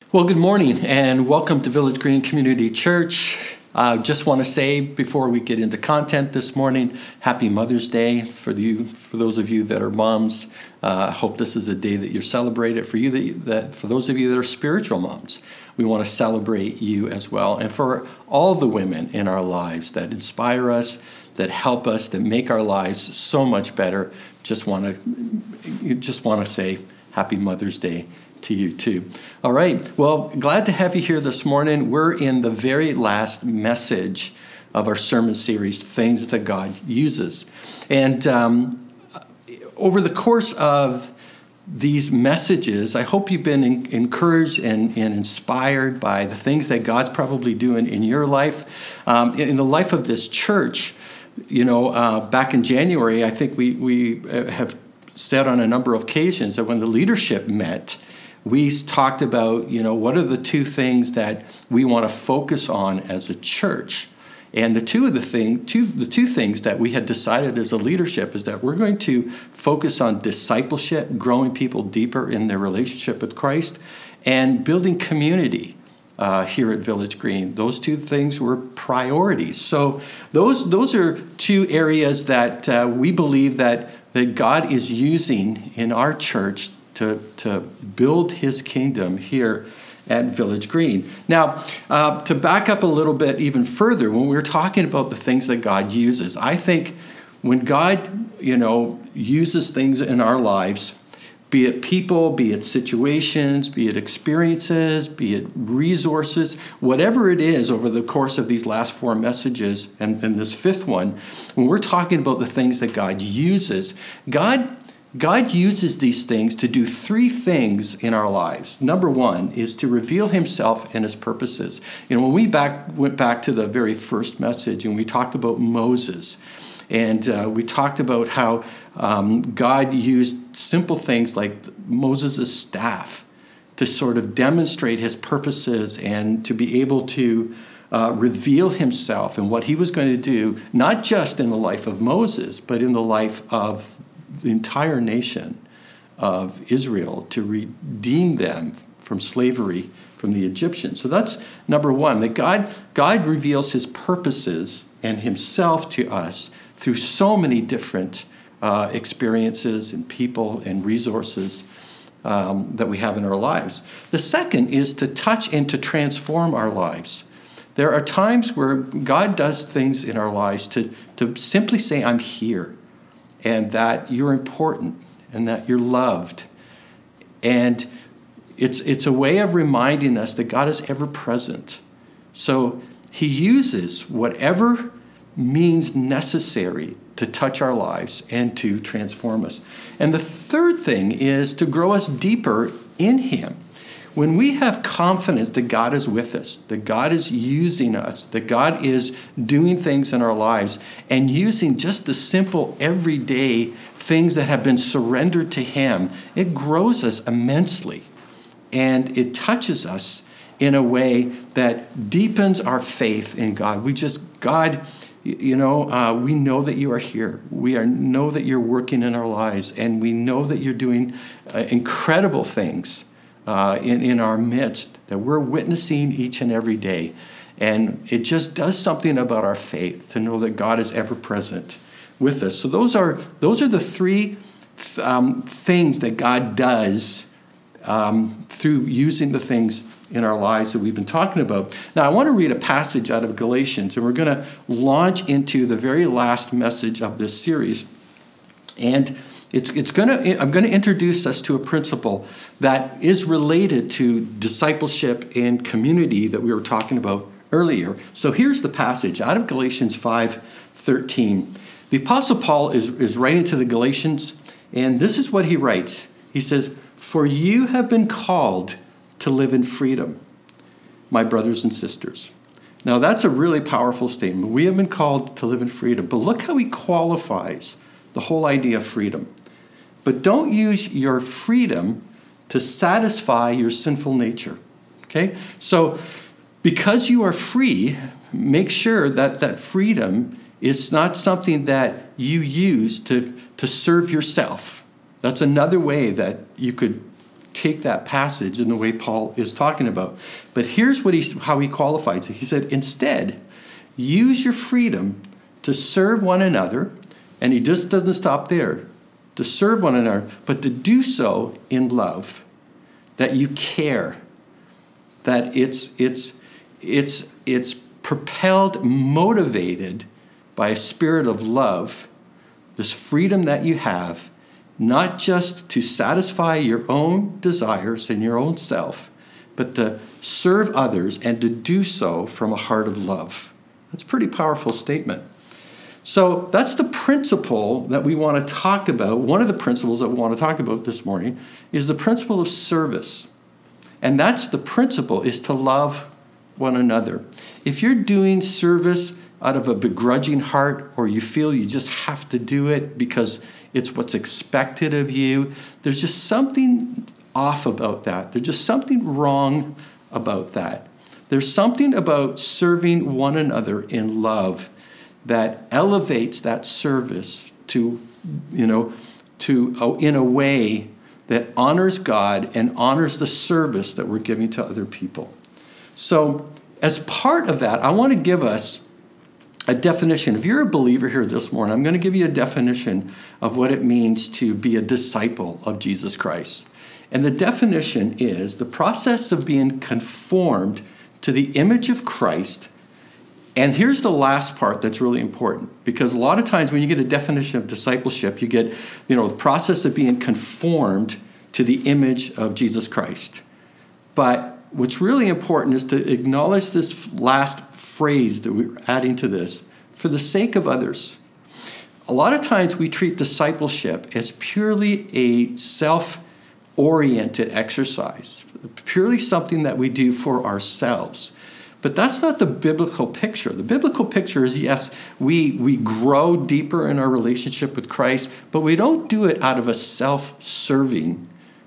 Well, good morning and welcome to Village Green Community Church. Just want to say before we get into content this morning, Happy Mother's Day for those of you that are moms. I hope this is a day that you're celebrated. For those of you that are spiritual moms, we want to celebrate you as well. And for all the women in our lives that inspire us, that help us, that make our lives so much better, just want to say Happy Mother's Day to you too. All right. Well, glad to have you here this morning. We're in the very last message of our sermon series, Things That God Uses. And over the course of these messages, I hope you've been encouraged and inspired by the things that God's probably doing in your life, in the life of this church. Back in January, I think we have said on a number of occasions that when the leadership met, we talked about, what are the two things that we want to focus on as a church. And the two things that we had decided as a leadership is that we're going to focus on discipleship, growing people deeper in their relationship with Christ, and building community here at Village Green. Those two things were priorities. So those are two areas that we believe that God is using in our church to build his kingdom here at Village Green. Now, to back up a little bit even further, when we're talking about the things that God uses, I think when God, uses things in our lives, be it people, be it situations, be it experiences, be it resources, whatever it is over the course of these last four messages and this fifth one, when we're talking about the things that God uses, God uses these things to do three things in our lives. Number one is to reveal himself and his purposes. When we went back to the very first message and we talked about Moses, and we talked about how God used simple things like Moses' staff to sort of demonstrate his purposes and to be able to reveal himself and what he was going to do, not just in the life of Moses, but in the life of the entire nation of Israel, to redeem them from slavery from the Egyptians. So that's number one, that God reveals his purposes and himself to us through so many different experiences and people and resources that we have in our lives. The second is to touch and to transform our lives. There are times where God does things in our lives to simply say, I'm here, and that you're important, and that you're loved. And it's a way of reminding us that God is ever present. So he uses whatever means necessary to touch our lives and to transform us. And the third thing is to grow us deeper in him. When we have confidence that God is with us, that God is using us, that God is doing things in our lives and using just the simple everyday things that have been surrendered to him, it grows us immensely. And it touches us in a way that deepens our faith in God. We know that you are here. We know that you're working in our lives, and we know that you're doing incredible things in our midst that we're witnessing each and every day. And it just does something about our faith to know that God is ever present with us. So those are the three things that God does through using the things in our lives that we've been talking about. Now, I want to read a passage out of Galatians, and we're going to launch into the very last message of this series. And I'm going to introduce us to a principle that is related to discipleship and community that we were talking about earlier. So here's the passage out of Galatians 5:13. The Apostle Paul is writing to the Galatians, and this is what he writes. He says, "For you have been called to live in freedom, my brothers and sisters." Now that's a really powerful statement. We have been called to live in freedom. But look how he qualifies the whole idea of freedom. But don't use your freedom to satisfy your sinful nature. Okay? So because you are free, make sure that freedom is not something that you use to serve yourself. That's another way that you could take that passage in the way Paul is talking about. But here's how he qualifies it. He said, instead, use your freedom to serve one another. And he just doesn't stop there. To serve one another, but to do so in love. That you care. That it's propelled, motivated by a spirit of love. This freedom that you have, not just to satisfy your own desires and your own self, but to serve others and to do so from a heart of love. That's a pretty powerful statement. So that's the principle that we want to talk about. One of the principles that we want to talk about this morning is the principle of service. And that's the principle, is to love one another. If you're doing service out of a begrudging heart, or you feel you just have to do it because it's what's expected of you, there's just something off about that. There's just something wrong about that. There's something about serving one another in love that elevates that service to in a way that honors God and honors the service that we're giving to other people. So as part of that, I want to give us a definition. If you're a believer here this morning, I'm going to give you a definition of what it means to be a disciple of Jesus Christ. And the definition is the process of being conformed to the image of Christ. And here's the last part that's really important, because a lot of times when you get a definition of discipleship, you get, the process of being conformed to the image of Jesus Christ. But what's really important is to acknowledge this last phrase that we're adding to this, for the sake of others. A lot of times we treat discipleship as purely a self-oriented exercise, purely something that we do for ourselves. But that's not the biblical picture. The biblical picture is, yes, we grow deeper in our relationship with Christ, but we don't do it out of a self-serving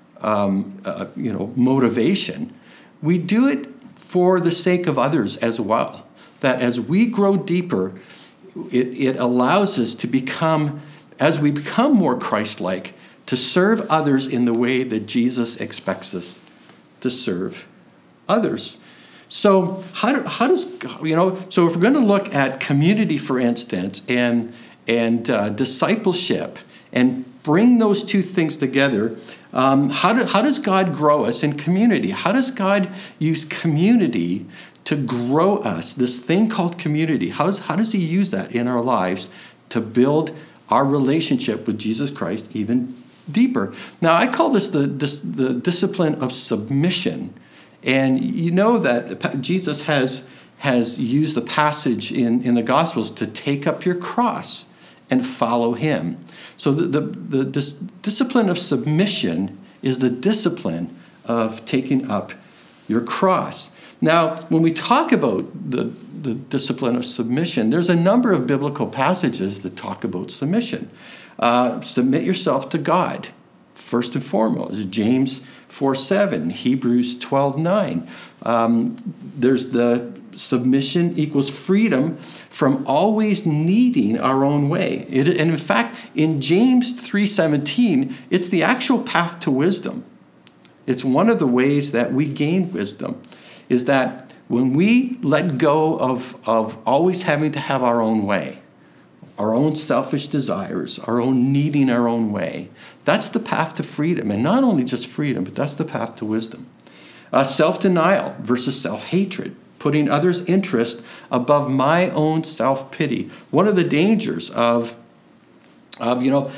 motivation. We do it for the sake of others as well. That as we grow deeper, it allows us to become, as we become more Christ-like, to serve others in the way that Jesus expects us to serve others. So how does, so if we're going to look at community, for instance, and discipleship, and bring those two things together, how does God grow us in community? How does God use community to grow us, this thing called community? How does he use that in our lives to build our relationship with Jesus Christ even deeper? Now, I call this the discipline of submission. And you know that Jesus has used the passage in the Gospels to take up your cross and follow him. So this discipline of submission is the discipline of taking up your cross. Now, when we talk about the discipline of submission, there's a number of biblical passages that talk about submission. Submit yourself to God, first and foremost. James 4:7, Hebrews 12:9. There's the submission equals freedom from always needing our own way. And in fact, in James 3:17, it's the actual path to wisdom. It's one of the ways that we gain wisdom, is that when we let go of always having to have our own way, our own selfish desires, our own needing our own way, that's the path to freedom. And not only just freedom, but that's the path to wisdom. Self-denial versus self-hatred, putting others' interest above my own self-pity. One of the dangers of a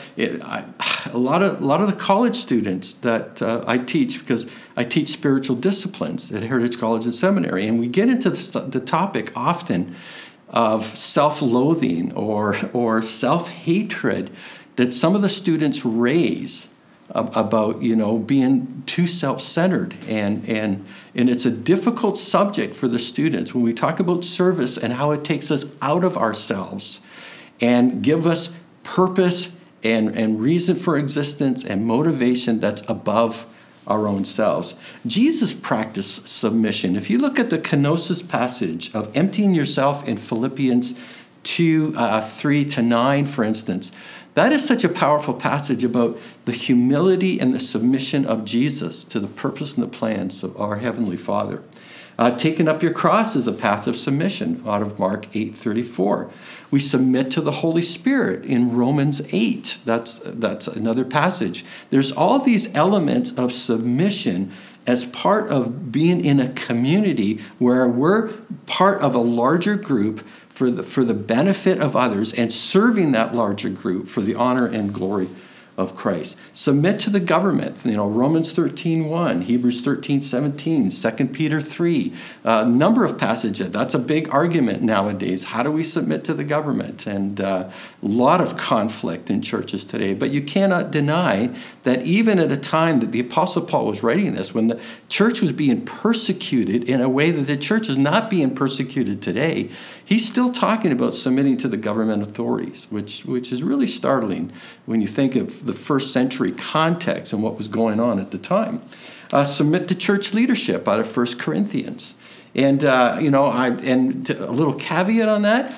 lot of the college students that I teach, because I teach spiritual disciplines at Heritage College and Seminary, and we get into the topic often of self-loathing or self-hatred that some of the students raise about being too self-centered, and it's a difficult subject for the students when we talk about service and how it takes us out of ourselves and give us purpose and reason for existence and motivation that's above our own selves. Jesus practiced submission. If you look at the kenosis passage of emptying yourself in Philippians 2:3-9, for instance, That is such a powerful passage about the humility and the submission of Jesus to the purpose and the plans of our Heavenly Father. Taking up your cross is a path of submission out of Mark 8:34. We submit to the Holy Spirit in Romans 8. That's another passage. There's all these elements of submission as part of being in a community where we're part of a larger group for the benefit of others and serving that larger group for the honor and glory of Christ. Submit to the government. Romans 13:1, Hebrews 13:17, 2 Peter 3. Number of passages. That's a big argument nowadays. How do we submit to the government? And a lot of conflict in churches today. But you cannot deny that even at a time that the Apostle Paul was writing this, when the church was being persecuted in a way that the church is not being persecuted today, he's still talking about submitting to the government authorities, which is really startling when you think of the first century context and what was going on at the time. Submit to church leadership out of 1 Corinthians. And, and a little caveat on that,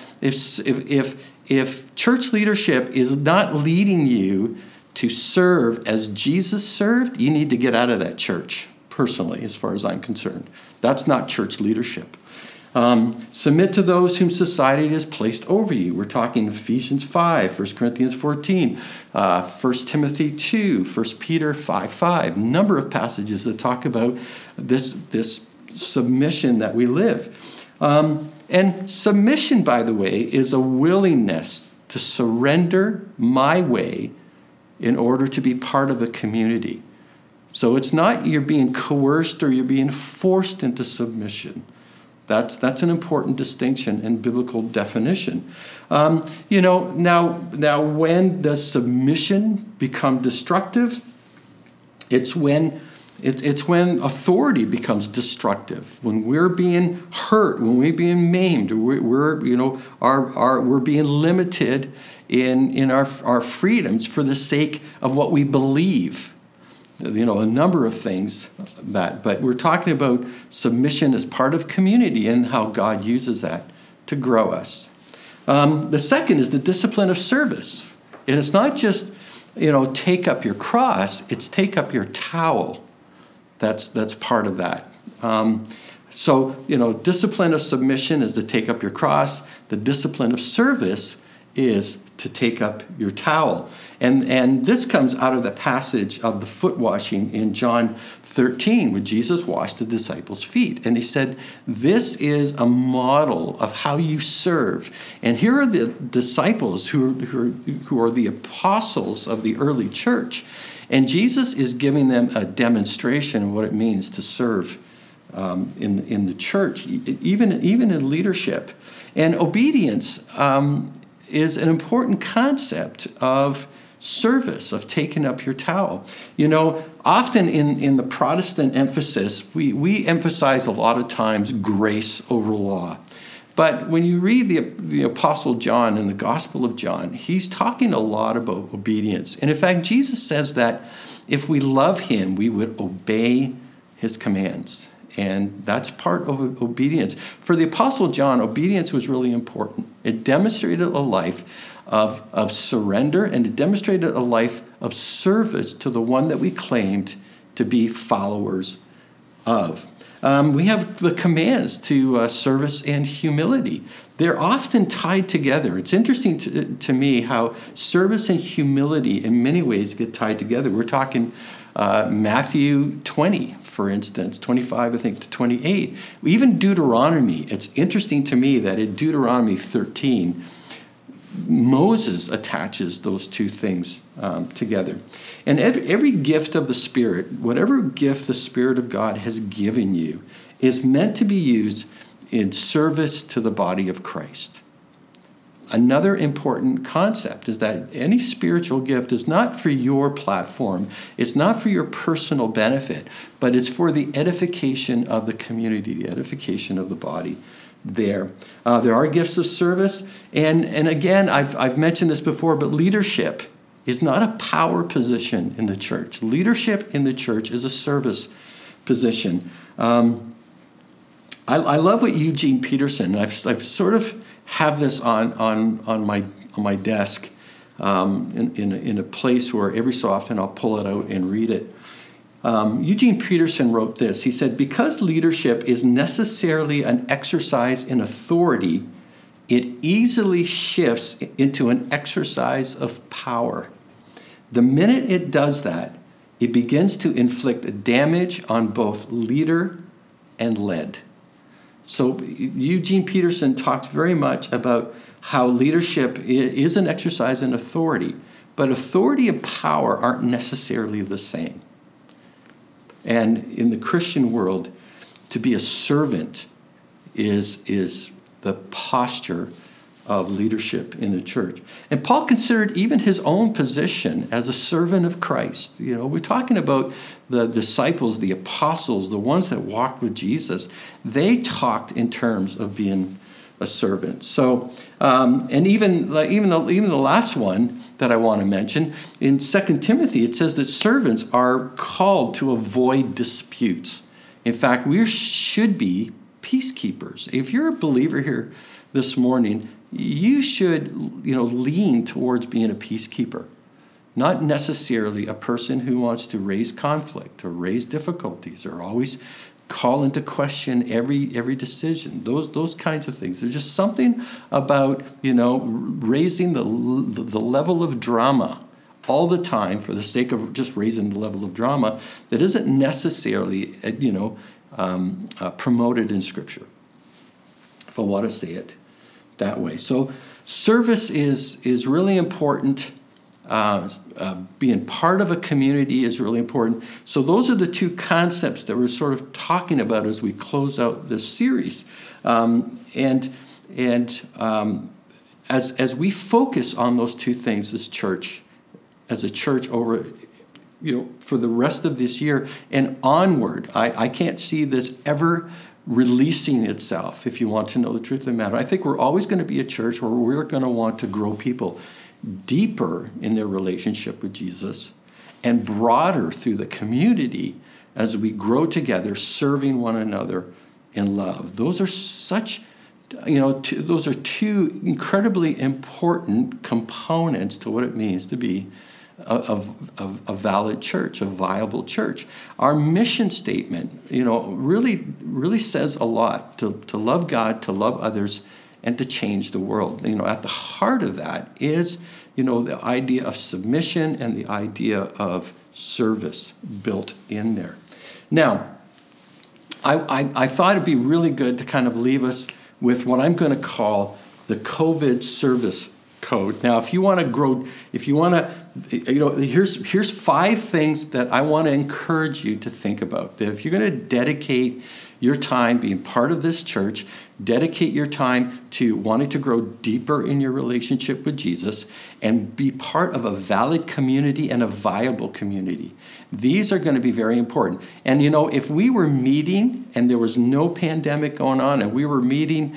if church leadership is not leading you to serve as Jesus served, you need to get out of that church, personally, as far as I'm concerned. That's not church leadership. Submit to those whom society has placed over you. We're talking Ephesians 5, 1 Corinthians 14, 1 Timothy 2, 1 Peter 5:5. A number of passages that talk about this submission that we live. And submission, by the way, is a willingness to surrender my way in order to be part of a community. So it's not you're being coerced or you're being forced into submission. That's an important distinction and biblical definition. Now when does submission become destructive? It's when authority becomes destructive. When we're being hurt, when we're being maimed, we're being limited in our freedoms for the sake of what we believe. A number of things but we're talking about submission as part of community and how God uses that to grow us. The second is the discipline of service. And it's not just, take up your cross, it's take up your towel. That's part of that. Discipline of submission is to take up your cross. The discipline of service is to take up your towel. And this comes out of the passage of the foot washing in John 13, where Jesus washed the disciples' feet. And he said, this is a model of how you serve. And here are the disciples who are the apostles of the early church. And Jesus is giving them a demonstration of what it means to serve in the church, even in leadership. And obedience is an important concept of service, of taking up your towel. Often in the Protestant emphasis, we emphasize a lot of times grace over law. But when you read the Apostle John in the Gospel of John, he's talking a lot about obedience. And in fact, Jesus says that if we love him, we would obey his commands. And that's part of obedience. For the Apostle John, obedience was really important. It demonstrated a life of surrender, and it demonstrated a life of service to the one that we claimed to be followers of. We have the commands to service and humility. They're often tied together. It's interesting to me how service and humility in many ways get tied together. We're talking Matthew 20, for instance, 25, I think, to 28. Even Deuteronomy, it's interesting to me that in Deuteronomy 13, Moses attaches those two things together. And every gift of the Spirit, whatever gift the Spirit of God has given you, is meant to be used in service to the body of Christ. Another important concept is that any spiritual gift is not for your platform, it's not for your personal benefit, but it's for the edification of the community, the edification of the body. There are gifts of service, and again, I've mentioned this before, but leadership is not a power position in the church. Leadership in the church is a service position. I love what Eugene Peterson, I've sort of have this on my desk. in a place where every so often I'll pull it out and read it. Eugene Peterson wrote this. He said, "Because leadership is necessarily an exercise in authority, it easily shifts into an exercise of power. The minute it does that, it begins to inflict damage on both leader and led." So Eugene Peterson talks very much about how leadership is an exercise in authority, but authority and power aren't necessarily the same. And in the Christian world, to be a servant is the posture of leadership in the church. And Paul considered even his own position as a servant of Christ. You know, we're talking about the disciples, the apostles, the ones that walked with Jesus. They talked in terms of being a servant. So, and even the last one that I want to mention, in 2 Timothy, it says that servants are called to avoid disputes. In fact, we should be peacekeepers. If you're a believer here this morning, you should, lean towards being a peacekeeper, not necessarily a person who wants to raise conflict or raise difficulties or always call into question every decision. Those kinds of things. There's just something about raising the level of drama all the time for the sake of just raising the level of drama that isn't necessarily promoted in Scripture, if I want to say it that way. So service is really important. Being part of a community is really important. So those are the two concepts that we're sort of talking about as we close out this series. As we focus on those two things as a church over, for the rest of this year and onward, I can't see this ever releasing itself, if you want to know the truth of the matter. I think we're always going to be a church where we're going to want to grow people deeper in their relationship with Jesus and broader through the community as we grow together, serving one another in love. Those are those are two incredibly important components to what it means to be a valid church, a viable church. Our mission statement, really says a lot to love God, to love others, and to change the world. At the heart of that is, the idea of submission and the idea of service built in there. Now, I thought it'd be really good to kind of leave us with what I'm going to call the COVID service code. Now, if you want to grow, here's 5 things that I want to encourage you to think about. That if you're going to dedicate your time being part of this church, dedicate your time to wanting to grow deeper in your relationship with Jesus and be part of a valid community and a viable community. These are going to be very important. And, if we were meeting and there was no pandemic going on and we were meeting,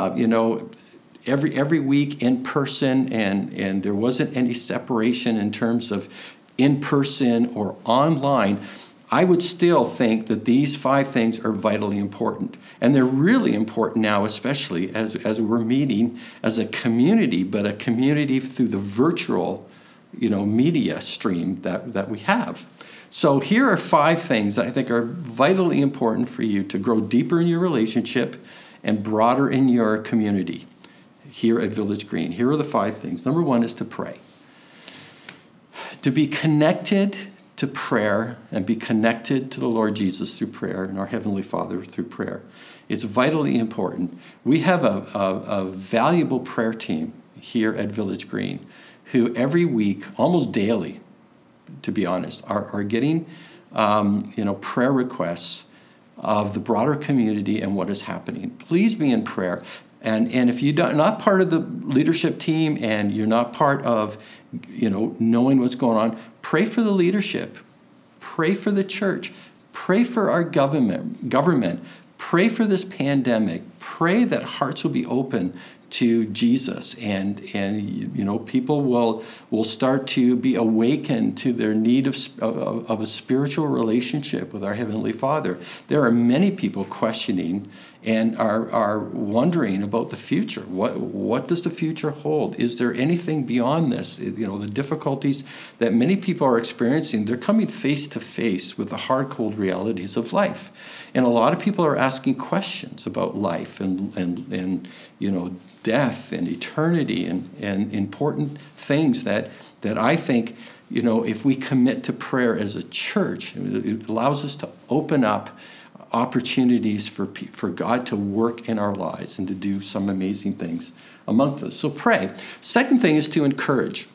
every week in person and there wasn't any separation in terms of in person or online, I would still think that these 5 things are vitally important. And they're really important now, especially as we're meeting as a community, but a community through the virtual, media stream that we have. So here are 5 things that I think are vitally important for you to grow deeper in your relationship and broader in your community here at Village Green. Here are the 5 things. Number 1 is to pray. To be connected to prayer and be connected to the Lord Jesus through prayer and our Heavenly Father through prayer. It's vitally important. We have a valuable prayer team here at Village Green who every week, almost daily, to be honest, are getting prayer requests of the broader community and what is happening. Please be in prayer. And if you're not part of the leadership team and you're not part of, knowing what's going on, pray for the leadership, pray for the church, pray for our government, pray for this pandemic, pray that hearts will be open to Jesus, and people will start to be awakened to their need of a spiritual relationship with our Heavenly Father. There are many people questioning and are wondering about the future. What does the future hold? Is there anything beyond this? The difficulties that many people are experiencing, they're coming face to face with the hard, cold realities of life. And a lot of people are asking questions about life and death and eternity and important things that I think, if we commit to prayer as a church, it allows us to open up opportunities for God to work in our lives and to do some amazing things amongst us. So pray. Second thing is to encourage.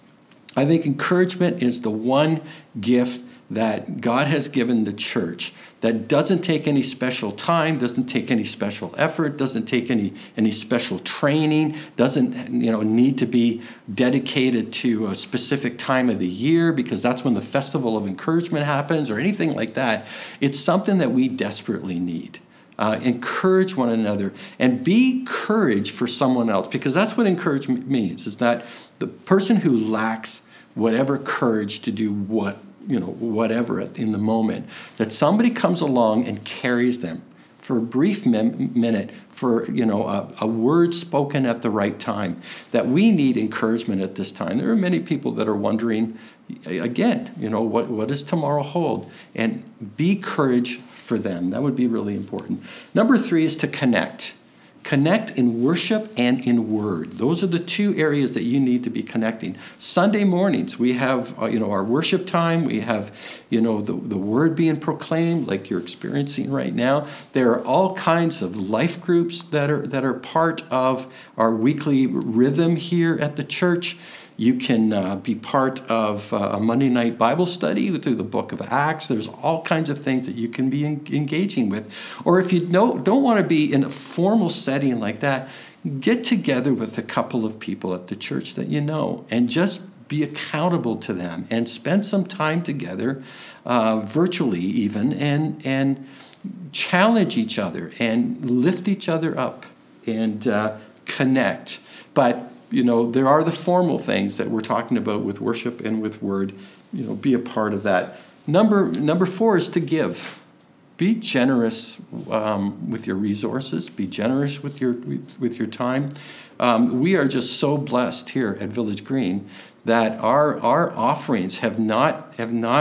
I think encouragement is the one gift that God has given the church that doesn't take any special time, doesn't take any special effort, doesn't take any special training, doesn't need to be dedicated to a specific time of the year because that's when the festival of encouragement happens or anything like that. It's something that we desperately need. Encourage one another and be courage for someone else, because that's what encouragement means, is that the person who lacks whatever courage to do whatever in the moment, that somebody comes along and carries them for a brief minute, for a word spoken at the right time, that we need encouragement at this time. There are many people that are wondering, again, what does tomorrow hold? And be courage for them. That would be really important. Number 3 is to connect. Connect in worship and in word. Those are the two areas that you need to be connecting. Sunday mornings, we have our worship time. We have the word being proclaimed like you're experiencing right now. There are all kinds of life groups that are part of our weekly rhythm here at the church. You can be part of a Monday night Bible study through the book of Acts. There's all kinds of things that you can be engaging with. Or if you don't want to be in a formal setting like that, get together with a couple of people at the church that you know and just be accountable to them and spend some time together, virtually even, and challenge each other and lift each other up and connect. But there are the formal things that we're talking about with worship and with word. Be a part of that. Number 4 is to give. Be generous with your resources. Be generous with your time. We are just so blessed here at Village Green that our offerings have not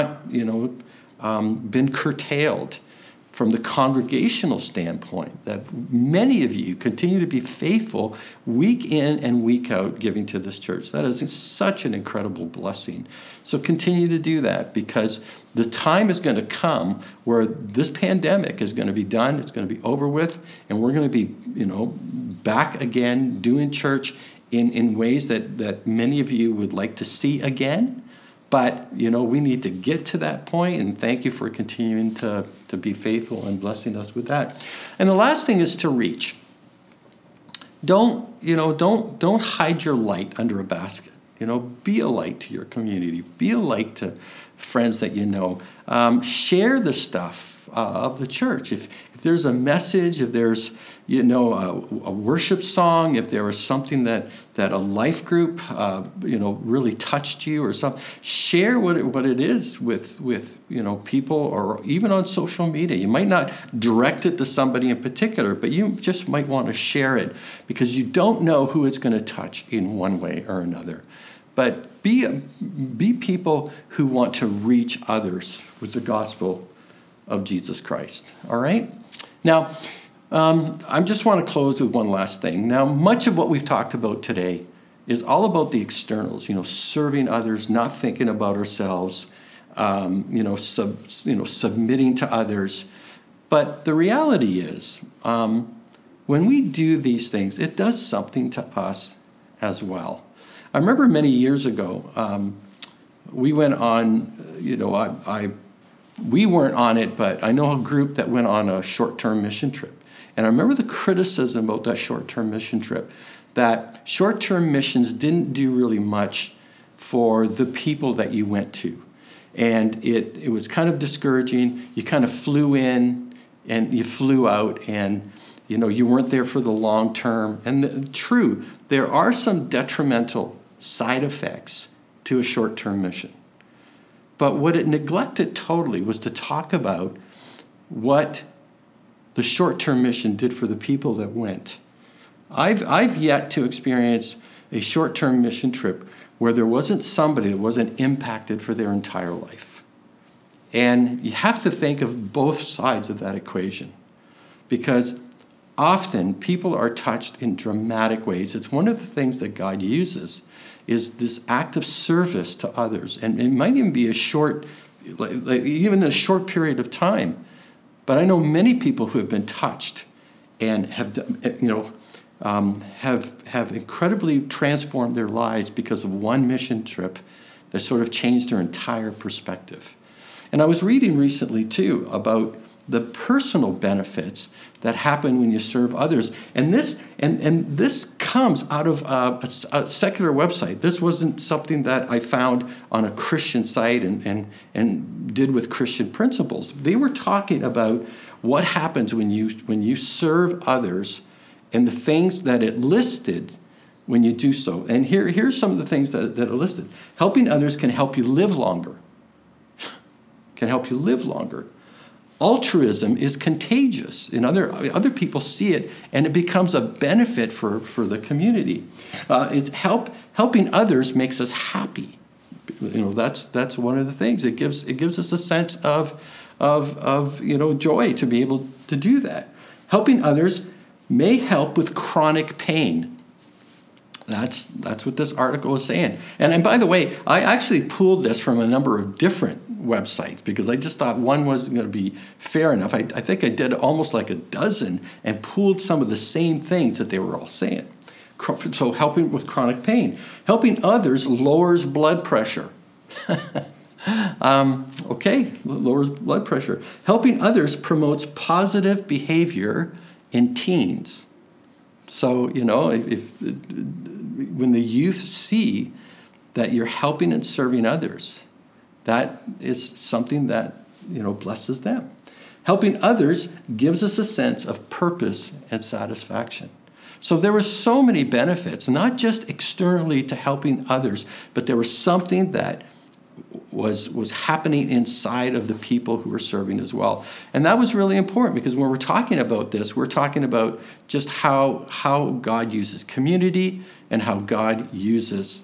been curtailed from the congregational standpoint, that many of you continue to be faithful week in and week out giving to this church. That is such an incredible blessing. So continue to do that, because the time is going to come where this pandemic is going to be done, it's going to be over with, and we're going to be back again doing church in ways that many of you would like to see again. But, we need to get to that point, and thank you for continuing to be faithful and blessing us with that. And the last thing is to reach. Don't hide your light under a basket. Be a light to your community. Be a light to friends that you know. Share the stuff of the church. If there's a message, if there's a worship song, if there was something that a life group really touched you or something, share what it is with people, or even on social media. You might not direct it to somebody in particular, but you just might want to share it, because you don't know who it's going to touch in one way or another. But be people who want to reach others with the gospel of Jesus Christ. All right? Now, I just want to close with one last thing. Now, much of what we've talked about today is all about the externals, serving others, not thinking about ourselves, submitting to others. But the reality is, when we do these things, it does something to us as well. I remember many years ago, we went on, we weren't on it, but I know a group that went on a short-term mission trip. And I remember the criticism about that short-term mission trip, that short-term missions didn't do really much for the people that you went to. And it was kind of discouraging. You kind of flew in and you flew out, and You weren't there for the long term. And true, there are some detrimental side effects to a short-term mission. But what it neglected totally was to talk about what the short-term mission did for the people that went. I've yet to experience a short-term mission trip where there wasn't somebody that wasn't impacted for their entire life. And you have to think of both sides of that equation, because often people are touched in dramatic ways. It's one of the things that God uses, is this act of service to others. And it might even be a short, even a short period of time. But I know many people who have been touched and have, have incredibly transformed their lives because of one mission trip that sort of changed their entire perspective. And I was reading recently, too, about the personal benefits that happen when you serve others. And this comes out of a secular website. This wasn't something that I found on a Christian site and did with Christian principles. They were talking about what happens when you serve others and the things that it listed when you do so. And here's some of the things that are listed. Helping others can help you live longer. Can help you live longer. Altruism is contagious, and other people see it, and it becomes a benefit for the community. Helping others makes us happy. That's one of the things. It gives us a sense of joy to be able to do that. Helping others may help with chronic pain. That's what this article is saying. And by the way, I actually pulled this from a number of different websites because I just thought one wasn't going to be fair enough. I think I did almost like a dozen and pulled some of the same things that they were all saying. So helping with chronic pain. Helping others lowers blood pressure. Lowers blood pressure. Helping others promotes positive behavior in teens. So, when the youth see that you're helping and serving others, that is something that, blesses them. Helping others gives us a sense of purpose and satisfaction. So there were so many benefits, not just externally to helping others, but there was something that was happening inside of the people who were serving as well. And that was really important because when we're talking about this, we're talking about just how God uses community and how God uses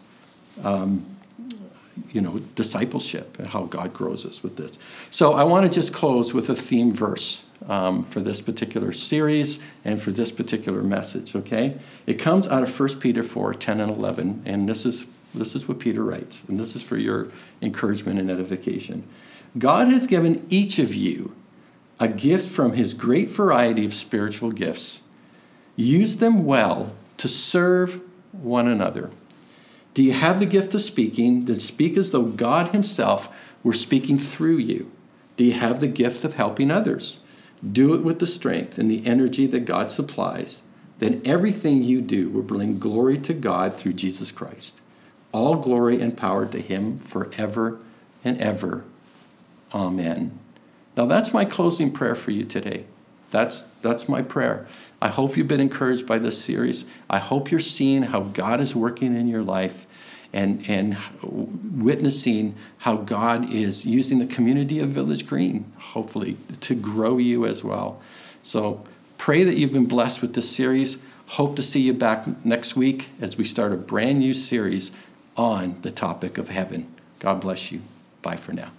discipleship and how God grows us with this. So I want to just close with a theme verse for this particular series and for this particular message, okay? It comes out of 1 Peter 4, 10 and 11, and this is what Peter writes, and this is for your encouragement and edification. God has given each of you a gift from his great variety of spiritual gifts. Use them well to serve one another. Do you have the gift of speaking? Then speak as though God himself were speaking through you. Do you have the gift of helping others? Do it with the strength and the energy that God supplies. Then everything you do will bring glory to God through Jesus Christ. All glory and power to him forever and ever. Amen. Now that's my closing prayer for you today. That's my prayer. I hope you've been encouraged by this series. I hope you're seeing how God is working in your life and witnessing how God is using the community of Village Green, hopefully, to grow you as well. So pray that you've been blessed with this series. Hope to see you back next week as we start a brand new series on the topic of heaven. God bless you. Bye for now.